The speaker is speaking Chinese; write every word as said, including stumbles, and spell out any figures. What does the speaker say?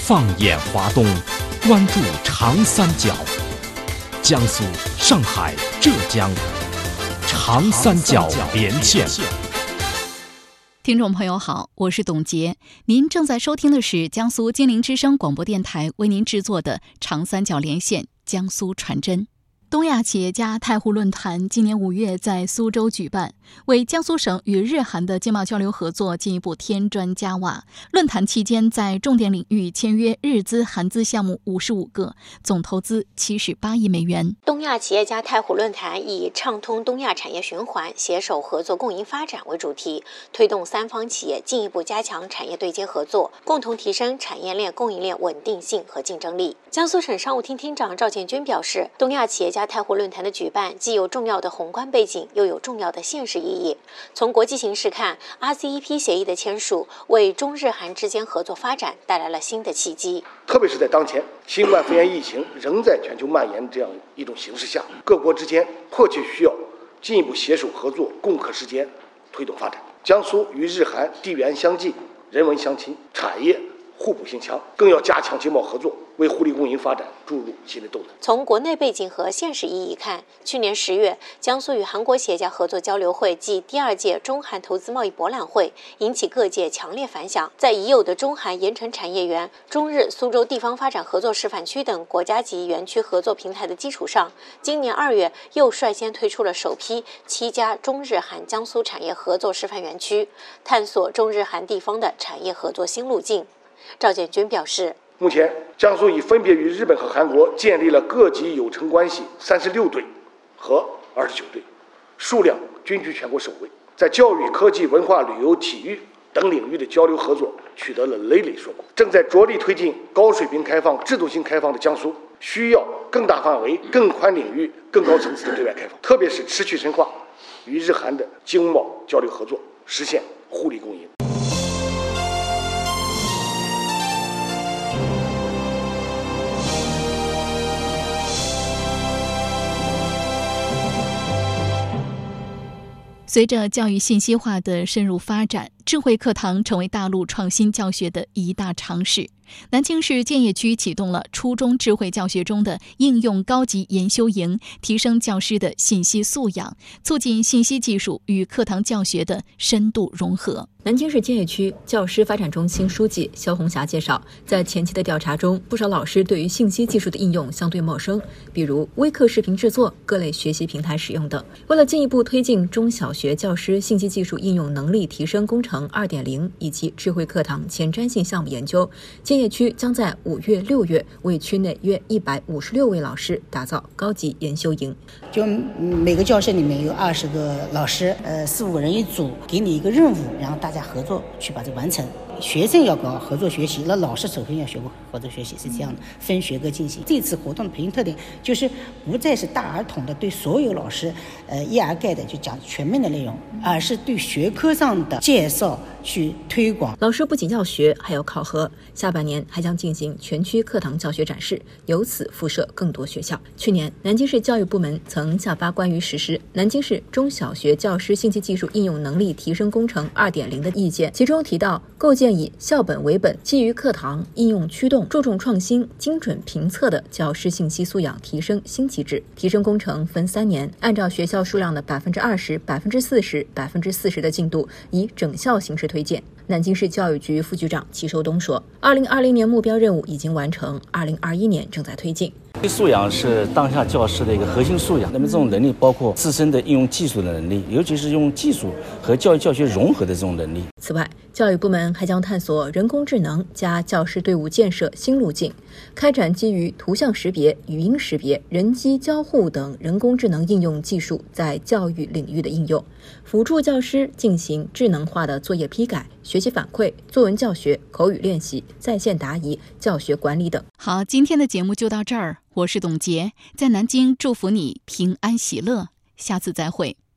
放眼华东，关注长三角，江苏、上海、浙江，长三角连线。 听众朋友好，我是董洁，您正在收听的是江苏金陵之声广播电台为您制作的长三角连线江苏传真。东亚企业家太湖论坛今年五月在苏州举办，为江苏省与日韩的经贸交流合作进一步添砖加瓦。论坛期间，在重点领域签约日资、韩资项目五十五个，总投资七十八亿美元。 东亚企业家太湖论坛以畅通东亚产业循环、携手合作共赢发展为主题，推动三方企业进一步加强产业对接合作，共同提升产业链、供应链稳定性和竞争力。江苏省商务厅厅长赵建军表示，东亚企业家太湖论坛的举办既有重要的宏观背景，又有重要的现实意义。从国际形势看， R C E P 协议的签署为中日韩之间合作发展带来了新的契机。 特别是在当前新冠肺炎疫情仍在全球蔓延这样一种形势下，各国之间迫切需要进一步携手合作，共克时艰，推动发展。江苏与日韩地缘相近，人文相亲，产业互补性强，更要加强经贸合作，为互利共赢发展注入新的动能。 从国内背景和现实意义看，去年十月，江苏与韩国企业家合作交流会暨第二届中韩投资贸易博览会引起各界强烈反响。在已有的中韩盐城产业园、中日苏州地方发展合作示范区等国家级园区合作平台的基础上，今年二月又率先推出了首批七家中日韩江苏产业合作示范园区，探索中日韩地方的产业合作新路径。赵建军表示， 目前江苏已分别与日本和韩国建立了各级有成关系三十六队和二十九队，数量均居全国首位，在教育、科技、文化、旅游、体育等领域的交流合作取得了累累硕果。正在着力推进高水平开放、制度性开放的江苏，需要更大范围、更宽领域、更高层次的对外开放，特别是持续深化与日韩的经贸交流合作，实现互利共赢。 随着教育信息化的深入发展，智慧课堂成为大陆创新教学的一大尝试。南京市建邺区启动了初中智慧教学中的应用高级研修营，提升教师的信息素养，促进信息技术与课堂教学的深度融合。 南京市建邺区教师发展中心书记肖红霞介绍，在前期的调查中，不少老师对于信息技术的应用相对陌生，比如微课视频制作、各类学习平台使用等。为了进一步推进中小学教师信息技术应用能力提升工程 二点零 以及智慧课堂前瞻性项目研究，建邺区将在五月、六月为区内约一百五十六位老师打造高级研修营。 就每个教室里面有二十个老师，呃，四五个人一组，给你一个任务，然后大家合作去把这完成。学生要搞合作学习，那老师首先要学过合作学习，是这样的，分学科进行。这次活动的培训特点就是不再是大而统的对所有老师呃一而概的就讲全面的内容，而是对学科上的介绍去推广。 老师不仅要学，还要考核。下半年还将进行全区课堂教学展示，由此辐射更多学校。去年，南京市教育部门曾下发关于实施南京市中小学教师信息技术应用能力提升工程 二点零 的意见，其中提到构建以校本为本、基于课堂应用驱动、注重创新、精准评测的教师信息素养提升新机制。提升工程分三年，按照学校数量的 百分之二十、百分之四十、百分之四十 的进度，以整校形式推荐。南京市教育局副局长齐寿东说，二零二零年目标任务已经完成，二零二一年正在推进。 素养是当下教师的一个核心素养，那么这种能力包括自身的应用技术的能力，尤其是用技术和教育教学融合的这种能力。 此外，教育部门还将探索人工智能加教师队伍建设新路径，开展基于图像识别、语音识别、人机交互等人工智能应用技术在教育领域的应用，辅助教师进行智能化的作业批改、学习反馈、作文教学、口语练习、在线答疑、教学管理等。 好，今天的节目就到这儿，我是董洁，在南京祝福你平安喜乐，下次再会。